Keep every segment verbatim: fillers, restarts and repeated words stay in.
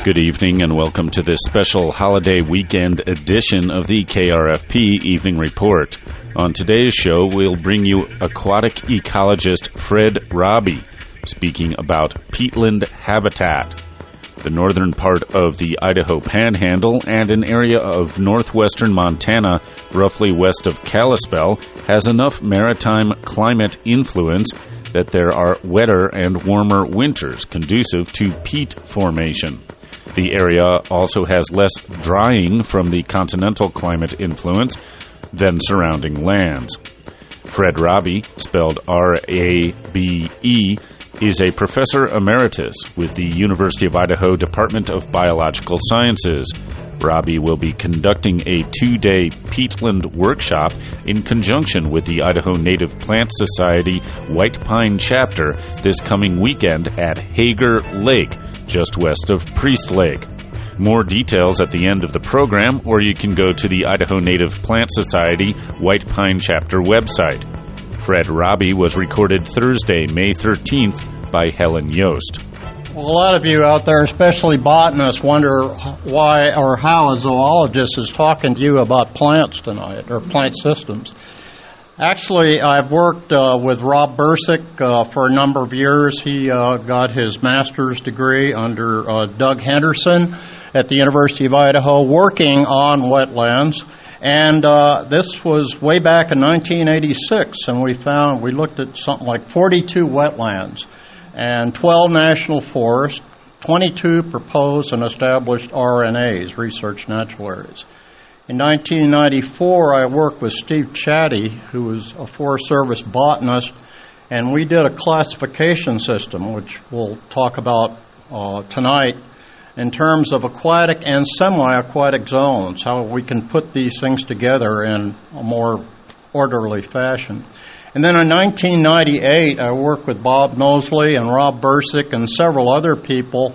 Good evening and welcome to this special holiday weekend edition of the K R F P Evening Report. On today's show, we'll bring you aquatic ecologist Fred Robbie speaking about peatland habitat. The northern part of the Idaho Panhandle and an area of northwestern Montana, roughly west of Kalispell, has enough maritime climate influence that there are wetter and warmer winters conducive to peat formation. The area also has less drying from the continental climate influence than surrounding lands. Fred Robbie, spelled R A B E, is a professor emeritus with the University of Idaho Department of Biological Sciences. Robbie will be conducting a two-day peatland workshop in conjunction with the Idaho Native Plant Society White Pine Chapter this coming weekend at Hager Lake, just west of Priest Lake. More details at the end of the program, or you can go to the Idaho Native Plant Society White Pine Chapter website. Fred Robbie was recorded Thursday, May thirteenth by Helen Yost. Well, a lot of you out there, especially botanists, wonder why or how a zoologist is talking to you about plants tonight, or plant systems. Actually, I've worked uh, with Rob Bursick uh, for a number of years. He uh, got his master's degree under uh, Doug Henderson at the University of Idaho, working on wetlands. And uh, this was way back in nineteen eighty-six, and we found, we looked at something like forty-two wetlands and twelve national forests, twenty-two proposed and established R N As, research natural areas. In nineteen ninety-four, I worked with Steve Chatty, who was a Forest Service botanist, and we did a classification system, which we'll talk about uh, tonight, in terms of aquatic and semi-aquatic zones, how we can put these things together in a more orderly fashion. And then in nineteen ninety-eight, I worked with Bob Mosley and Rob Bursick and several other people,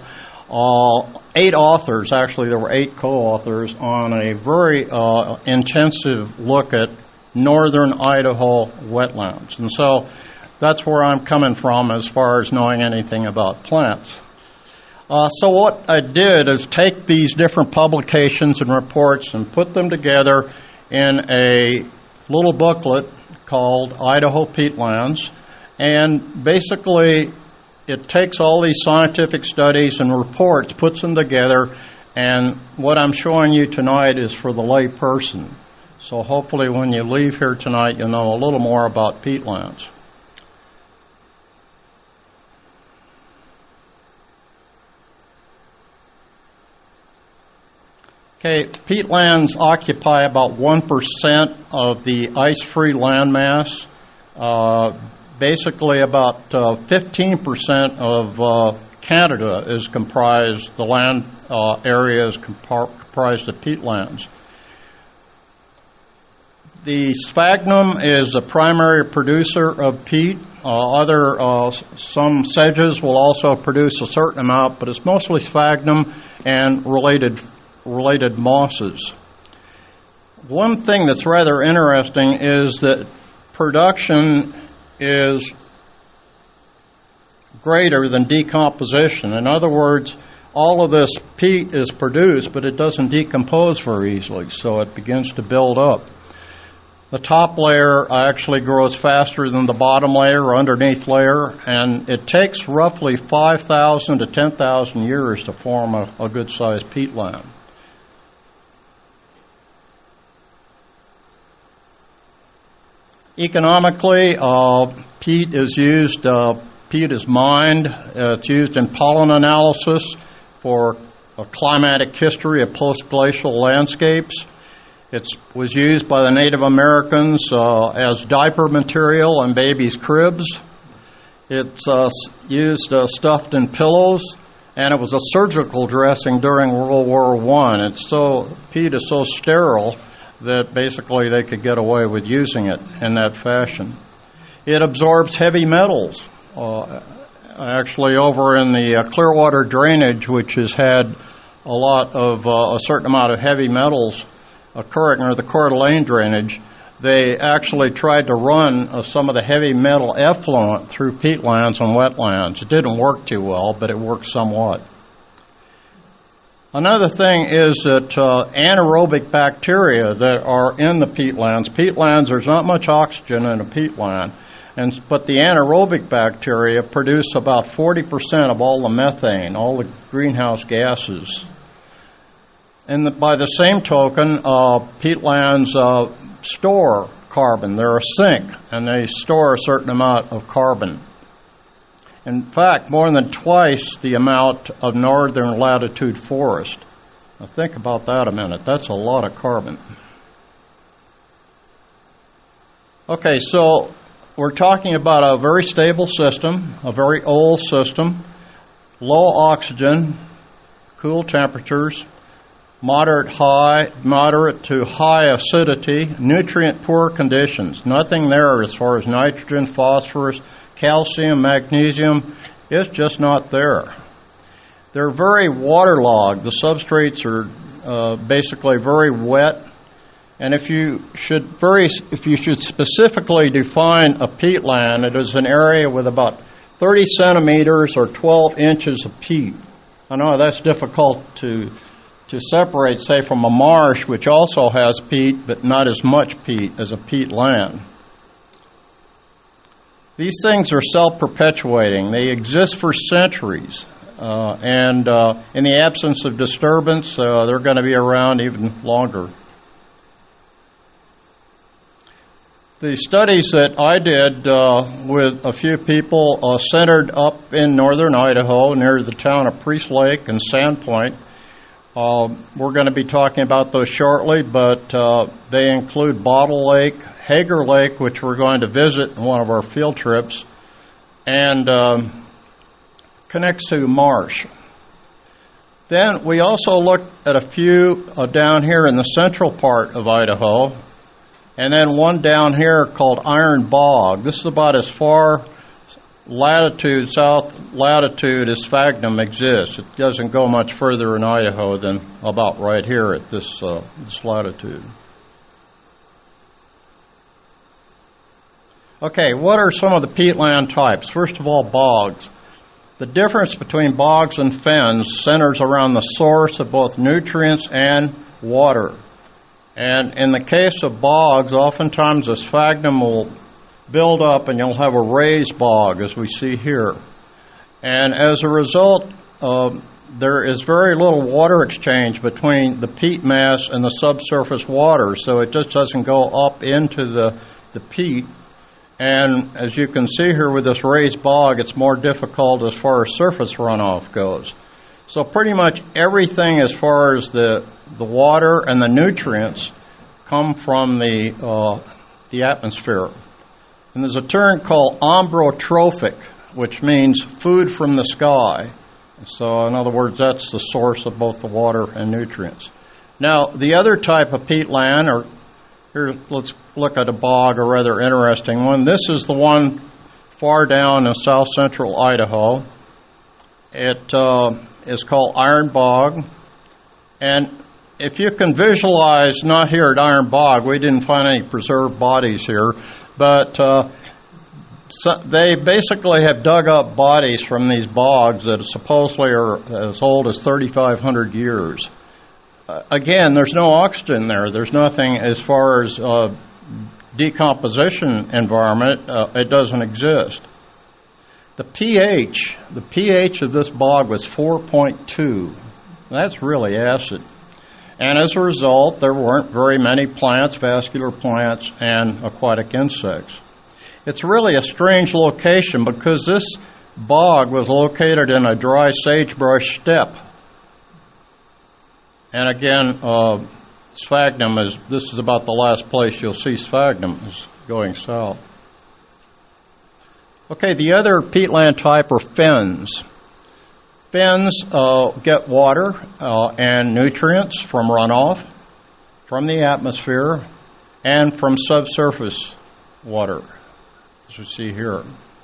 uh, eight authors, actually there were eight co-authors, on a very uh, intensive look at northern Idaho wetlands. And so that's where I'm coming from as far as knowing anything about plants. Uh, so what I did is take these different publications and reports and put them together in a little booklet called Idaho Peatlands, and basically it takes all these scientific studies and reports, puts them together, and what I'm showing you tonight is for the lay person. So hopefully when you leave here tonight, you'll know a little more about peatlands. Okay, peatlands occupy about one percent of the ice-free landmass. Uh, basically, about uh, fifteen percent of uh, Canada is comprised, the land uh, area is compar- comprised of peatlands. The sphagnum is the primary producer of peat. Uh, other, uh, some sedges will also produce a certain amount, but it's mostly sphagnum and related related mosses. One thing that's rather interesting is that production is greater than decomposition. In other words, all of this peat is produced, but it doesn't decompose very easily, so it begins to build up. The top layer actually grows faster than the bottom layer or underneath layer, and it takes roughly five thousand to ten thousand years to form a, a good-sized peatland. Economically, uh, peat is used, uh, peat is mined, uh, it's used in pollen analysis for a climatic history of post-glacial landscapes. It was used by the Native Americans uh, as diaper material in babies' cribs. It's uh, used uh, stuffed in pillows, and it was a surgical dressing during World War One. It's so, peat is so sterile that basically they could get away with using it in that fashion. It absorbs heavy metals. Uh, actually, over in the uh, Clearwater drainage, which has had a lot of, uh, a certain amount of heavy metals occurring, or the Coeur d'Alene drainage, they actually tried to run uh, some of the heavy metal effluent through peatlands and wetlands. It didn't work too well, but it worked somewhat. Another thing is that uh, anaerobic bacteria that are in the peatlands, peatlands, there's not much oxygen in a peatland, and, but the anaerobic bacteria produce about forty percent of all the methane, all the greenhouse gases. And the, by the same token, uh, peatlands uh, store carbon. They're a sink, and they store a certain amount of carbon. In fact, more than twice the amount of northern latitude forest. Now think about that a minute. That's a lot of carbon. Okay, so we're talking about a very stable system, a very old system, low oxygen, cool temperatures, moderate high, moderate to high acidity, nutrient poor conditions. Nothing there as far as nitrogen, phosphorus, calcium, magnesium, it's just not there. They're very waterlogged. The substrates are uh, basically very wet. And if you should very, if you should specifically define a peatland, it is an area with about thirty centimeters or twelve inches of peat. I know that's difficult to to separate, say, from a marsh, which also has peat, but not as much peat as a peatland. These things are self-perpetuating. They exist for centuries. Uh, and uh, in the absence of disturbance, uh, they're going to be around even longer. The studies that I did uh, with a few people uh, centered up in northern Idaho near the town of Priest Lake and Sandpoint. Uh, we're going to be talking about those shortly, but uh, they include Bottle Lake, Hager Lake, which we're going to visit in one of our field trips, and um, connects to marsh. Then we also looked at a few uh, down here in the central part of Idaho, and then one down here called Iron Bog. This is about as far latitude, south latitude, as sphagnum exists. It doesn't go much further in Idaho than about right here at this, uh, this latitude. Okay, what are some of the peatland types? First of all, bogs. The difference between bogs and fens centers around the source of both nutrients and water. And in the case of bogs, oftentimes the sphagnum will build up and you'll have a raised bog, as we see here. And as a result, uh, there is very little water exchange between the peat mass and the subsurface water, so it just doesn't go up into the, the peat. And as you can see here with this raised bog, it's more difficult as far as surface runoff goes. So pretty much everything as far as the, the water and the nutrients come from the, uh, the atmosphere. And there's a term called ombrotrophic, which means food from the sky. So in other words, that's the source of both the water and nutrients. Now, the other type of peatland, or here, let's look at a bog, a rather interesting one. This is the one far down in south central Idaho. It uh, is called Iron Bog. And if you can visualize, not here at Iron Bog, we didn't find any preserved bodies here, but uh, so they basically have dug up bodies from these bogs that supposedly are as old as thirty-five hundred years. Uh, again, there's no oxygen there. There's nothing as far as uh, decomposition environment. Uh, it doesn't exist. The pH, the pH of this bog was four point two. That's really acid. And as a result, there weren't very many plants, vascular plants, and aquatic insects. It's really a strange location because this bog was located in a dry sagebrush steppe. And again, uh, sphagnum is, this is about the last place you'll see sphagnum is going south. Okay, the other peatland type are fens. Fens uh, get water uh, and nutrients from runoff, from the atmosphere, and from subsurface water, as you see here.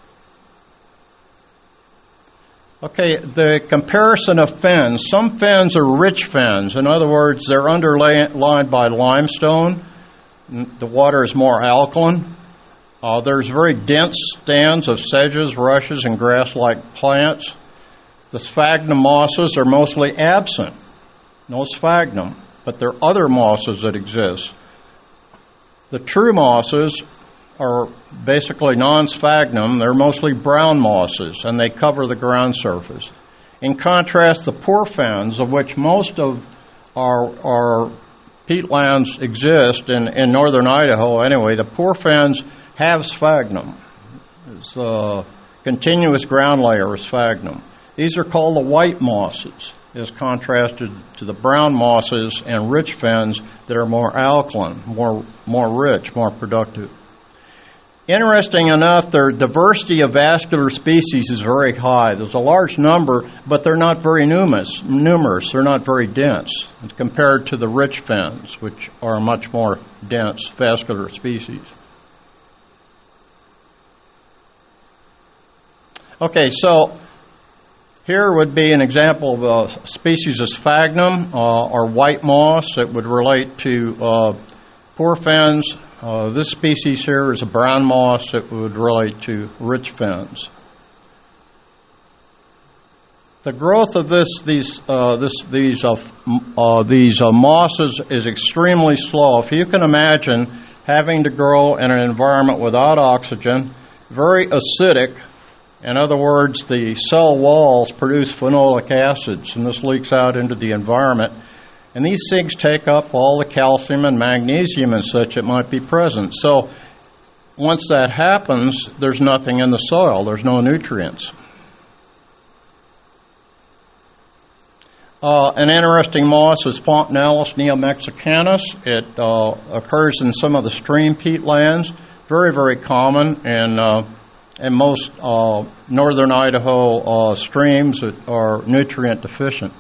Okay, the comparison of fens. Some fens are rich fens. In other words, they're underlined by limestone. The water is more alkaline. Uh, there's very dense stands of sedges, rushes, and grass-like plants. The sphagnum mosses are mostly absent. no sphagnum, but there are other mosses that exist. The true mosses are basically non-sphagnum. They're mostly brown mosses, and they cover the ground surface. In contrast, the porphyrins, of which most of our, our peatlands exist in, in northern Idaho anyway, the porphyrins have sphagnum. It's a continuous ground layer of sphagnum. These are called the white mosses, as contrasted to the brown mosses and rich fens that are more alkaline, more, more rich, more productive. Interesting enough, their diversity of vascular species is very high. There's a large number, but they're not very numerous. numerous. They're not very dense compared to the rich fens, which are much more dense vascular species. Okay, so here would be an example of a species of sphagnum uh, or white moss that would relate to uh, porphyrins. Uh, this species here is a brown moss that would relate to rich fens. The growth of this, these, uh, this, these, uh, uh, these uh, mosses is extremely slow. If you can imagine having to grow in an environment without oxygen, very acidic. In other words, the cell walls produce phenolic acids, and this leaks out into the environment. And these things take up all the calcium and magnesium and such that might be present. So once that happens, there's nothing in the soil. There's no nutrients. Uh, an interesting moss is Fontanellus neomexicanus. It uh, occurs in some of the stream peatlands. Very, very common in, uh, in most uh, northern Idaho uh, streams that are nutrient deficient.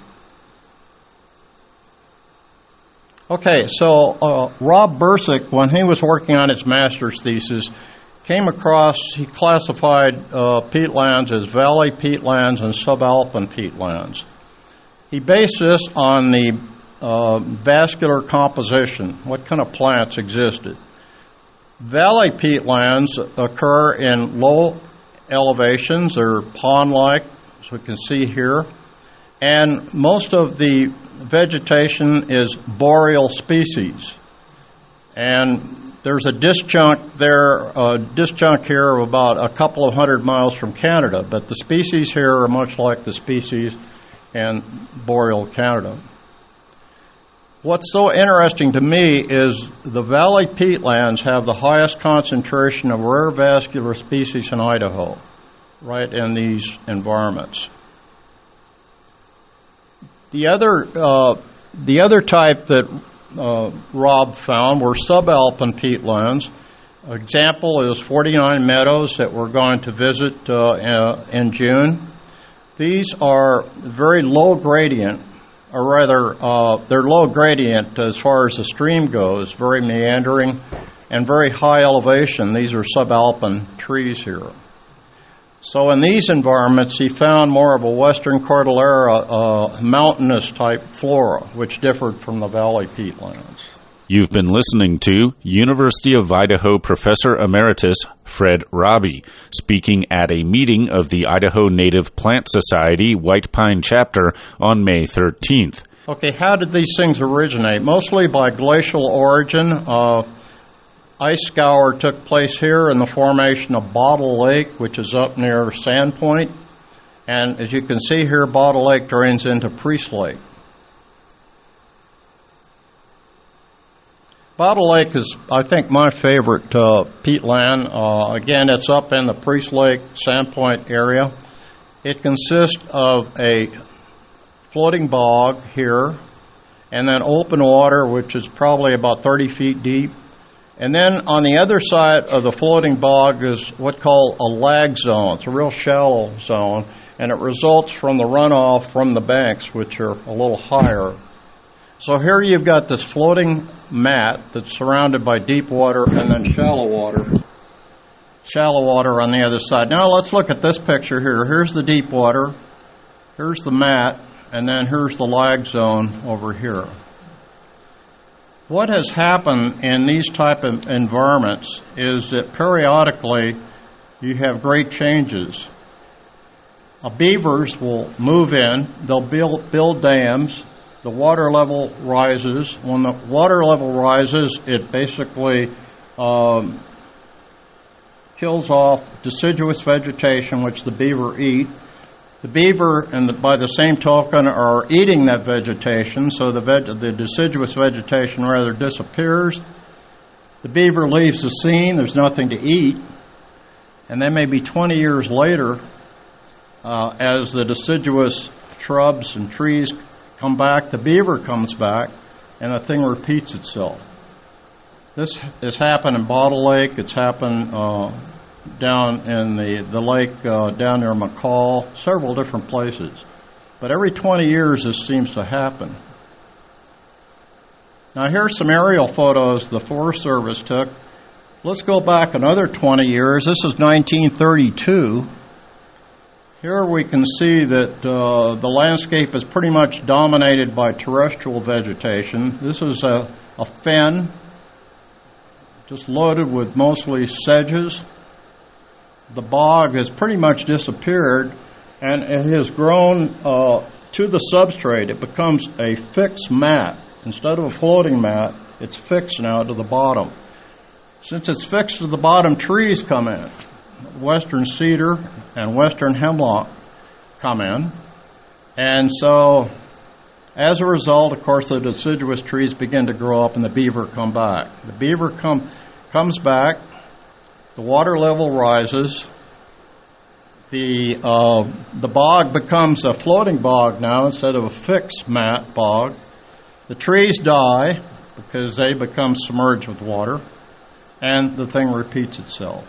Okay, so uh, Rob Bursick, when he was working on his master's thesis, came across, he classified uh, peatlands as valley peatlands and subalpine peatlands. He based this on the uh, vascular composition, what kind of plants existed. Valley peatlands occur in low elevations, they're pond-like, as we can see here, and most of the vegetation is boreal species. And there's a disjunct there, a disjunct here of about a couple of hundred miles from Canada, but the species here are much like the species in boreal Canada. What's so interesting to me is the valley peatlands have the highest concentration of rare vascular species in Idaho, right in these environments. The other, uh, the other type that uh, Rob found were subalpine peatlands. An example is forty-nine Meadows that we're going to visit uh, in June. These are very low gradient, or rather, uh, they're low gradient as far as the stream goes, very meandering and very high elevation. These are subalpine trees here. So in these environments, he found more of a western Cordillera uh, mountainous type flora, which differed from the valley peatlands. You've been listening to University of Idaho Professor Emeritus Fred Robbie speaking at a meeting of the Idaho Native Plant Society White Pine Chapter on May thirteenth. Okay, how did these things originate? Mostly by glacial origin. Uh, Ice scour took place here in the formation of Bottle Lake, which is up near Sandpoint. And as you can see here, Bottle Lake drains into Priest Lake. Bottle Lake is, I think, my favorite uh, peatland. Uh, again, it's up in the Priest Lake, Sandpoint area. It consists of a floating bog here, and then open water, which is probably about thirty feet deep. And then on the other side of the floating bog is what's called a lag zone. It's a real shallow zone, and it results from the runoff from the banks, which are a little higher. So here you've got this floating mat that's surrounded by deep water and then shallow water. Shallow water on the other side. Now let's look at this picture here. Here's the deep water, here's the mat, and then here's the lag zone over here. What has happened in these type of environments is that periodically you have great changes. Uh, beavers will move in, they'll build, build dams, the water level rises. When the water level rises, it basically um, kills off deciduous vegetation, which the beaver eat. The beaver, and the, by the same token, are eating that vegetation, so the, veg, the deciduous vegetation rather disappears. The beaver leaves the scene. There's nothing to eat. And then maybe twenty years later, uh, as the deciduous shrubs and trees come back, the beaver comes back, and the thing repeats itself. This has happened in Bottle Lake. It's happened uh, down in the, the lake uh, down near McCall, several different places. But every twenty years this seems to happen. Now here's some aerial photos the Forest Service took. Let's go back another twenty years. This is nineteen thirty-two. Here we can see that uh, the landscape is pretty much dominated by terrestrial vegetation. This is a, a fen, just loaded with mostly sedges. The bog has pretty much disappeared, and it has grown uh, to the substrate. It becomes a fixed mat. Instead of a floating mat, it's fixed now to the bottom. Since it's fixed to the bottom, trees come in. Western cedar and western hemlock come in. And so, as a result, of course, the deciduous trees begin to grow up and the beaver come back. The beaver come, comes back, the water level rises, the, uh, the bog becomes a floating bog now instead of a fixed mat bog. The trees die because they become submerged with water, and the thing repeats itself.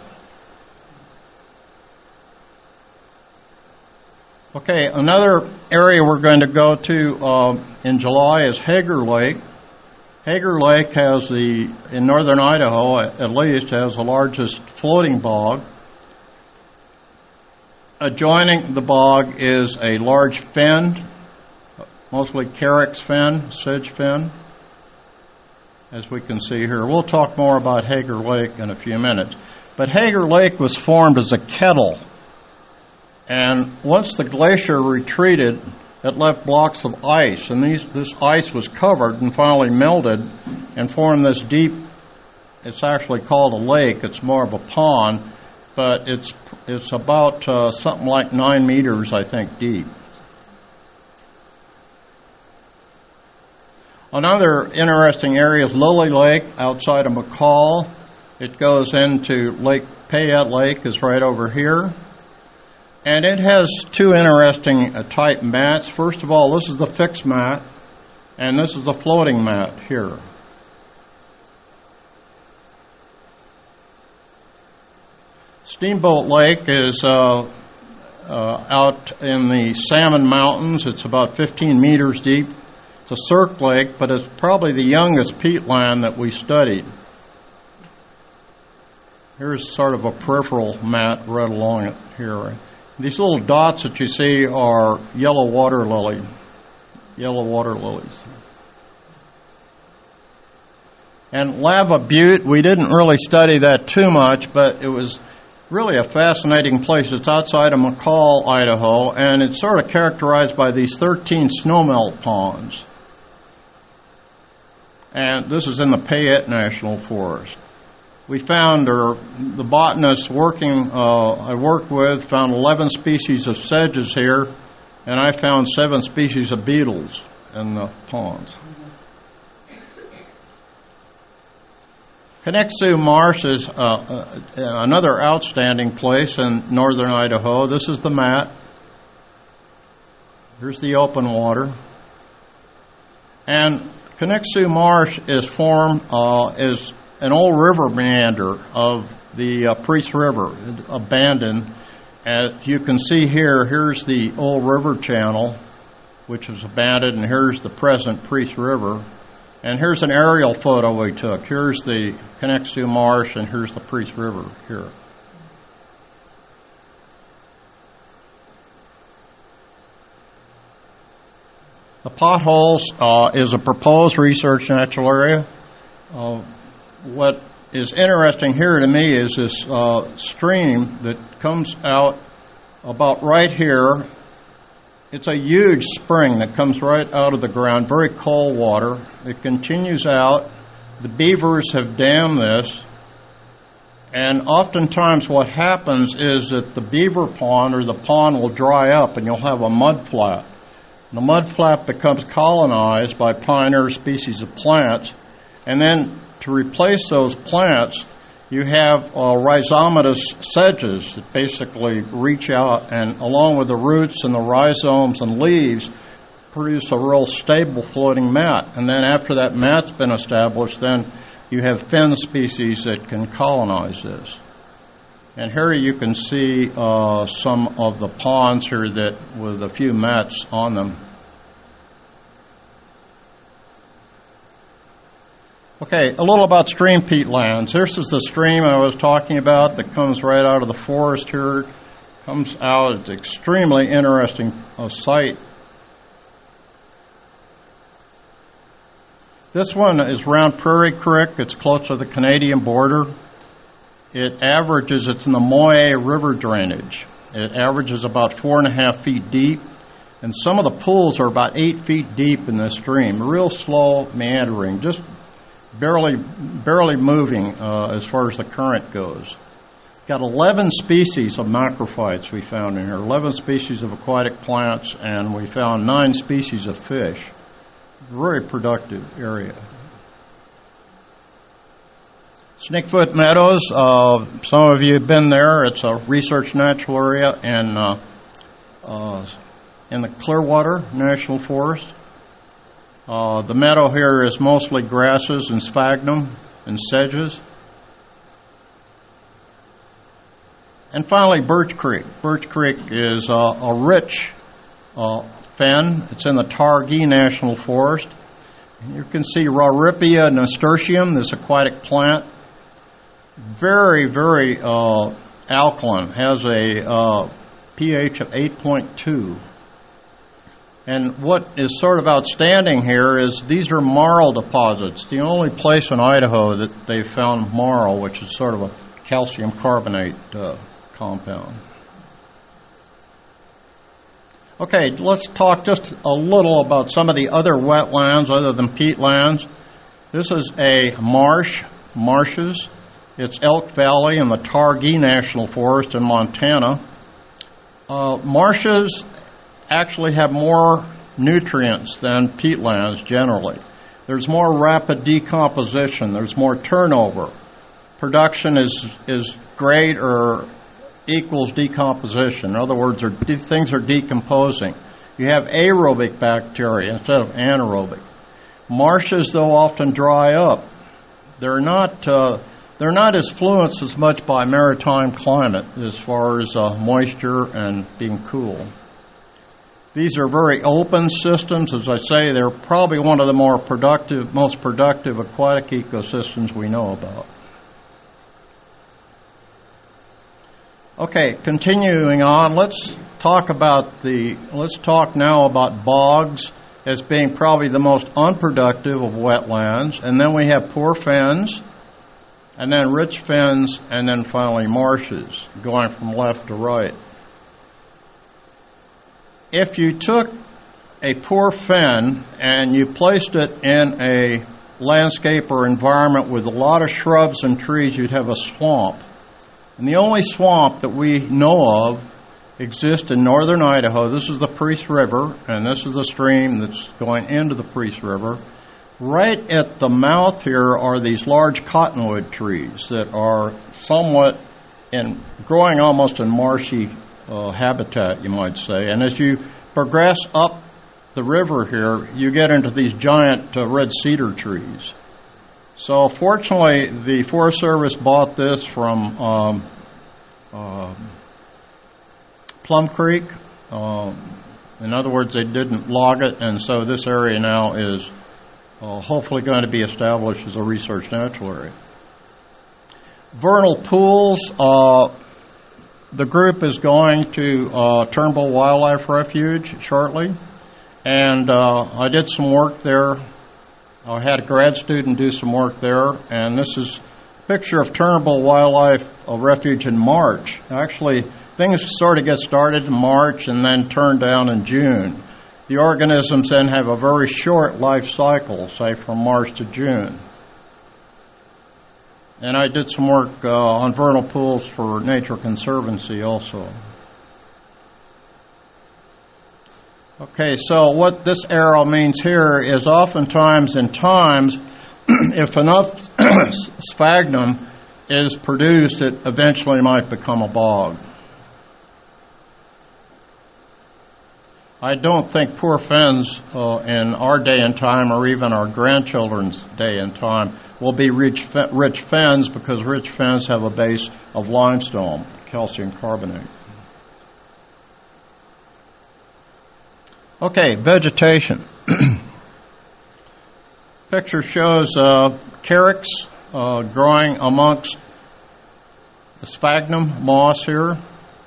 Okay, another area we're going to go to uh, in July is Hager Lake. Hager Lake has the, in northern Idaho at least, has the largest floating bog. Adjoining the bog is a large fen, mostly carex fen, sedge fen, as we can see here. We'll talk more about Hager Lake in a few minutes. But Hager Lake was formed as a kettle. And once the glacier retreated, it left blocks of ice. And these, this ice was covered and finally melted and formed this deep, it's actually called a lake. It's more of a pond, but it's, it's about uh, something like nine meters, I think, deep. Another interesting area is Lily Lake outside of McCall. It goes into Lake Payette Lake, is right over here. And it has two interesting uh, type mats. First of all, this is the fixed mat, and this is the floating mat here. Steamboat Lake is uh, uh, out in the Salmon Mountains. It's about fifteen meters deep. It's a cirque lake, but it's probably the youngest peatland that we studied. Here's sort of a peripheral mat right along it here. These little dots that you see are yellow water lily, yellow water lilies. And Lava Butte, we didn't really study that too much, but it was really a fascinating place. It's outside of McCall, Idaho, and it's sort of characterized by these thirteen snowmelt ponds. And this is in the Payette National Forest. We found, or the botanists working, uh, I worked with, found eleven species of sedges here, and I found seven species of beetles in the ponds. Conexu Marsh is uh, uh, another outstanding place in northern Idaho. This is the mat. Here's the open water. And Conexu Marsh is formed uh, as an old river meander of the uh, Priest River, abandoned. As you can see here, here's the old river channel, which was abandoned, and here's the present Priest River. And here's an aerial photo we took. Here's the Conexu Marsh, and here's the Priest River here. The Potholes uh, is a proposed research natural area. Uh, what is interesting here to me is this uh, stream that comes out about right here it's a huge spring that comes right out of the ground, very cold water. It continues out. The beavers have dammed this. And oftentimes what happens is that the beaver pond or the pond will dry up and you'll have a mud flat. The mud flat becomes colonized by pioneer species of plants, and then to replace those plants, you have uh, rhizomatous sedges that basically reach out and, along with the roots and the rhizomes and leaves, produce a real stable floating mat. And then after that mat's been established, then you have fin species that can colonize this. And here you can see uh, some of the ponds here that with a few mats on them. Okay, a little about stream peatlands. This is the stream I was talking about that comes right out of the forest here. Comes out, it's an extremely interesting uh, site. This one is Round Prairie Creek. It's close to the Canadian border. It averages, it's in the Moye River drainage. It averages about four and a half feet deep, and some of the pools are about eight feet deep in this stream. Real slow meandering, just barely, barely moving uh, as far as the current goes. Got eleven species of macrophytes we found in here, eleven species of aquatic plants, and we found nine species of fish. Very productive area. Snakefoot Meadows, uh, some of you have been there. It's a research natural area in, uh, uh, in the Clearwater National Forest. Uh, the meadow here is mostly grasses and sphagnum and sedges. And finally, Birch Creek. Birch Creek is uh, a rich uh, fen. It's in the Targhee National Forest. And you can see Rauwrippia nasturtium, this aquatic plant. Very, very uh, alkaline, has a uh, pH of eight point two. And what is sort of outstanding here is these are marl deposits. The only place in Idaho that they've found marl, which is sort of a calcium carbonate uh, compound. Okay, let's talk just a little about some of the other wetlands other than peatlands. This is a marsh, marshes. It's Elk Valley in the Targhee National Forest in Montana. Uh, marshes actually have more nutrients than peatlands generally. There's more rapid decomposition. There's more turnover. Production is is great or equals decomposition. In other words, de- things are decomposing. You have aerobic bacteria instead of anaerobic. Marshes, though, often dry up. They're not... Uh, They're not as influenced as much by maritime climate as far as uh, moisture and being cool. These are very open systems. As I say, they're probably one of the more productive, most productive aquatic ecosystems we know about. Okay, continuing on, let's talk about the, let's talk now about bogs as being probably the most unproductive of wetlands. And then we have poor fens, and then rich fens, and then finally marshes, going from left to right. If you took a poor fen and you placed it in a landscape or environment with a lot of shrubs and trees, you'd have a swamp. And the only swamp that we know of exists in northern Idaho. This is the Priest River, and this is the stream that's going into the Priest River. Right at the mouth here are these large cottonwood trees that are somewhat in growing almost in marshy uh, habitat, you might say. And as you progress up the river here, you get into these giant uh, red cedar trees. So fortunately, the Forest Service bought this from um, uh, Plum Creek. Uh, in other words, they didn't log it, and so this area now is Uh, hopefully going to be established as a research natural area. Vernal pools, uh, the group is going to uh, Turnbull Wildlife Refuge shortly, and uh, I did some work there. I had a grad student do some work there, and this is Picture of Turnbull Wildlife Refuge in March. Actually, things sort of get started in March and then turn down in June. The organisms then have a very short life cycle, say from March to June. And I did some work uh, on vernal pools for Nature Conservancy also. Okay, so what this arrow means here is oftentimes in times, if enough sphagnum is produced, it eventually might become a bog. I don't think poor fens uh, in our day and time, or even our grandchildren's day and time, will be rich, rich fens, because rich fens have a base of limestone, calcium carbonate. Okay, vegetation. Picture shows uh, carex uh, growing amongst the sphagnum moss here.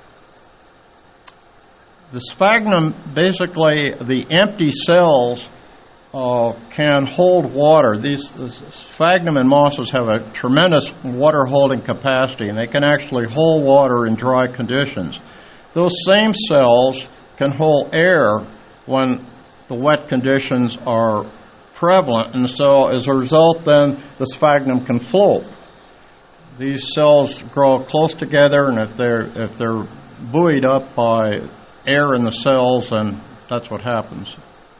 The sphagnum, basically, the empty cells uh, can hold water. These the sphagnum and mosses have a tremendous water-holding capacity, and they can actually hold water in dry conditions. Those same cells can hold air when the wet conditions are prevalent, and so as a result, then the sphagnum can float. These cells grow close together, and if they're if they're buoyed up by air in the cells, and that's what happens.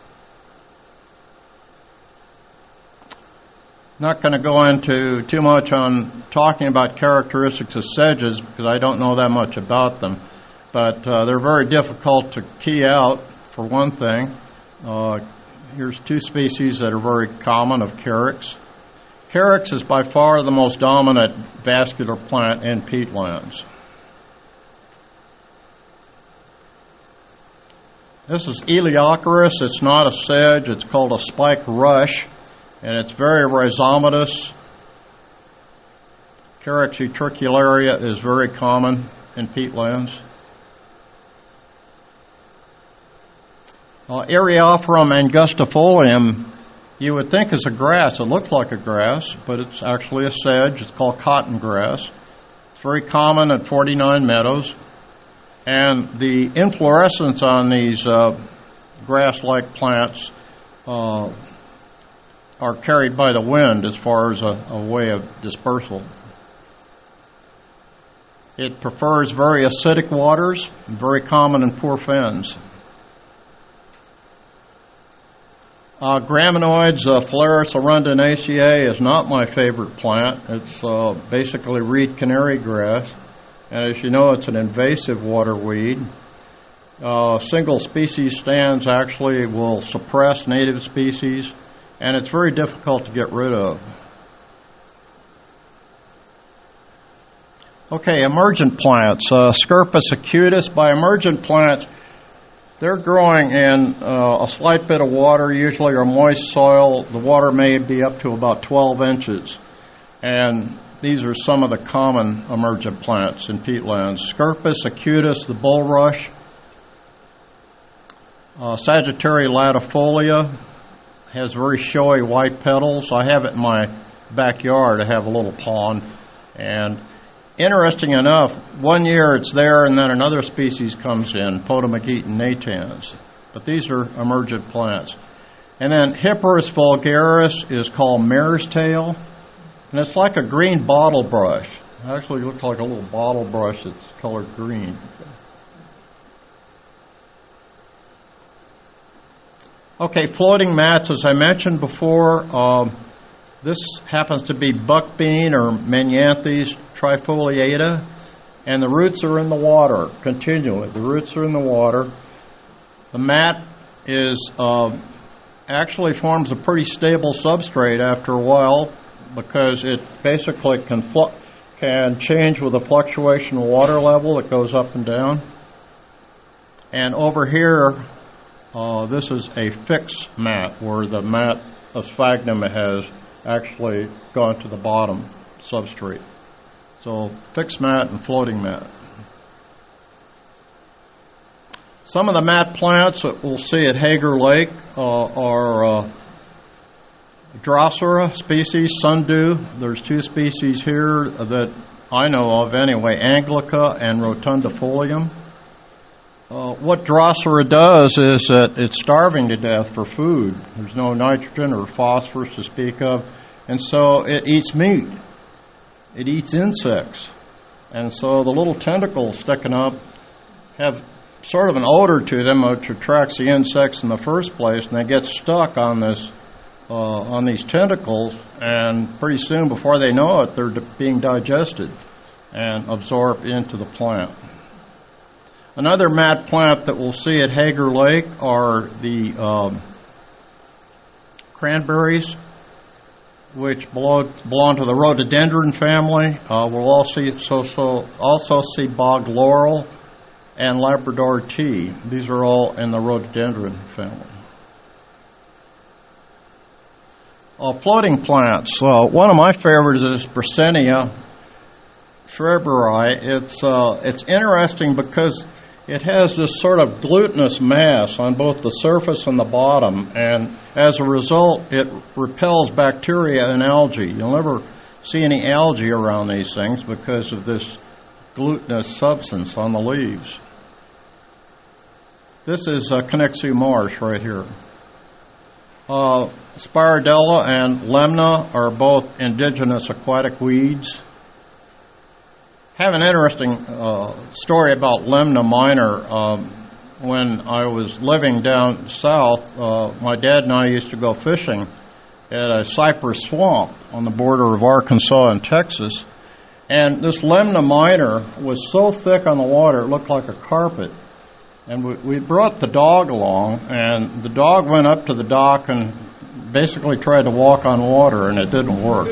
Not going to go into too much on talking about characteristics of sedges, because I don't know that much about them, but uh, they're very difficult to key out, for one thing. Uh, here's two species that are very common of carex. Carex is by far the most dominant vascular plant in peatlands. This is Elaeocharis. It's not a sedge. It's called a spike rush, and it's very rhizomatous. Carex utricularia is very common in peatlands. Uh, Eriophorum angustifolium, you would think is a grass. It looks like a grass, but it's actually a sedge. It's called cotton grass. It's very common at forty-nine meadows. And the inflorescence on these uh, grass-like plants uh, are carried by the wind as far as a, a way of dispersal. It prefers very acidic waters, very common in poor fens. Uh, Graminoids, uh, Phalaris arundinaceae is not my favorite plant. It's uh, basically reed canary grass. And as you know, it's an invasive water weed. Uh, single species stands actually will suppress native species, and it's very difficult to get rid of. Okay, emergent plants. Uh, Scirpus acutus. By emergent plants, they're growing in uh, a slight bit of water, usually or moist soil. The water may be up to about twelve inches. And these are some of the common emergent plants in peatlands. Scirpus acutus, the bulrush. Uh, Sagittaria latifolia has very showy white petals. I have it in my backyard. I have a little pond. And interesting enough, one year it's there and then another species comes in, Potamogeton natans. But these are emergent plants. And then Hipparus vulgaris is called mare's tail. And it's like a green bottle brush. It actually looks like a little bottle brush that's colored green. Okay, floating mats, as I mentioned before, um, this happens to be buckbean or Menanthes trifoliata, and the roots are in the water continually. The roots are in the water. The mat is uh, actually forms a pretty stable substrate after a while, because it basically can fl- can change with a fluctuation of water level. It goes up and down. And over here, uh, this is a fixed mat, where the mat of sphagnum has actually gone to the bottom substrate. So fixed mat and floating mat. Some of the mat plants that we'll see at Hager Lake uh, are uh, Drosera species, sundew. There's two species here that I know of anyway, Anglica and rotundifolium. Uh, what Drosera does is that it's starving to death for food. There's no nitrogen or phosphorus to speak of, and so it eats meat. It eats insects. And so the little tentacles sticking up have sort of an odor to them which attracts the insects in the first place, and they get stuck on this uh, on these tentacles, and pretty soon, before they know it, they're di- being digested and absorbed into the plant. Another mat plant that we'll see at Hager Lake are the um, cranberries, which belong, belong to the rhododendron family. Uh, we'll also see, so, so also see bog laurel and Labrador tea. These are all in the rhododendron family. Uh, floating plants. Uh, one of my favorites is Brasenia schreiberi. It's uh, it's interesting because it has this sort of glutinous mass on both the surface and the bottom, and as a result, it repels bacteria and algae. You'll never see any algae around these things because of this glutinous substance on the leaves. This is uh, Connexu marsh right here. Uh, Spirodella and Lemna are both indigenous aquatic weeds. Have an interesting uh, story about Lemna minor. Um, when I was living down south, uh, my dad and I used to go fishing at a cypress swamp on the border of Arkansas and Texas. And this Lemna minor was so thick on the water it looked like a carpet. And we, we brought the dog along, and the dog went up to the dock and basically tried to walk on water, and it didn't work.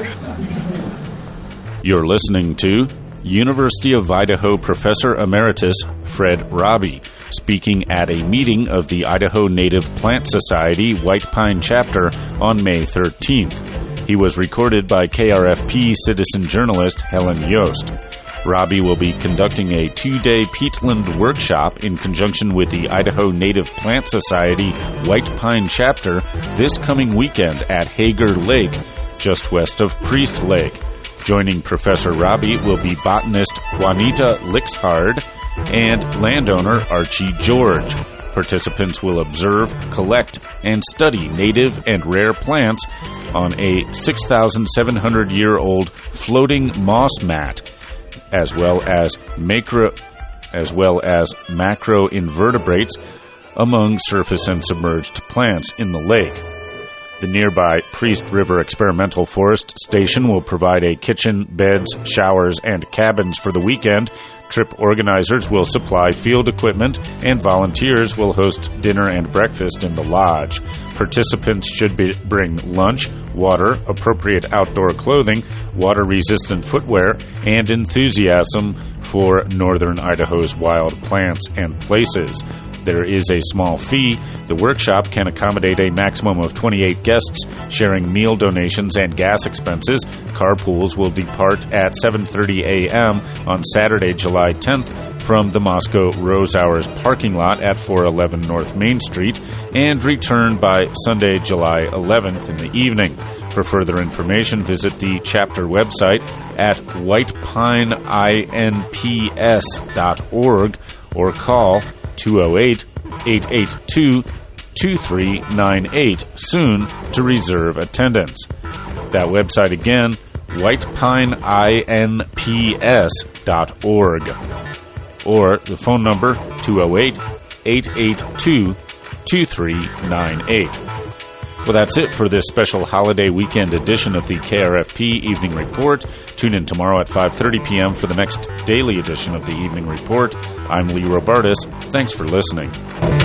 You're listening to University of Idaho Professor Emeritus Fred Robbie, speaking at a meeting of the Idaho Native Plant Society White Pine Chapter on May thirteenth. He was recorded by K R F P citizen journalist Helen Yost. Robbie will be conducting a two-day peatland workshop in conjunction with the Idaho Native Plant Society White Pine Chapter this coming weekend at Hager Lake, just west of Priest Lake. Joining Professor Robbie will be botanist Juanita Lixhard and landowner Archie George. Participants will observe, collect, and study native and rare plants on a six thousand seven hundred year old floating moss mat, as well as macro, as well as macroinvertebrates among surface and submerged plants in the lake. The nearby Priest River Experimental Forest Station will provide a kitchen, beds, showers, and cabins for the weekend. Trip organizers will supply field equipment, and volunteers will host dinner and breakfast in the lodge. Participants should be, bring lunch, water, appropriate outdoor clothing, water-resistant footwear, and enthusiasm for northern Idaho's wild plants and places. There is a small fee. The workshop can accommodate a maximum of twenty-eight guests, sharing meal donations and gas expenses. Carpools will depart at seven thirty a.m. on Saturday, July tenth from the Moscow Rose Hours parking lot at four eleven North Main Street and return by Sunday, July eleventh in the evening. For further information, visit the chapter website at white pine inps dot org or call two oh eight, eight eight two, two three nine eight soon to reserve attendance. That website again, white pine inps dot org, or the phone number two oh eight, eight eight two, two three nine eight. Well, that's it for this special holiday weekend edition of the K R F P Evening Report. Tune in tomorrow at five thirty p.m. for the next daily edition of the Evening Report. I'm Lee Robartis. Thanks for listening.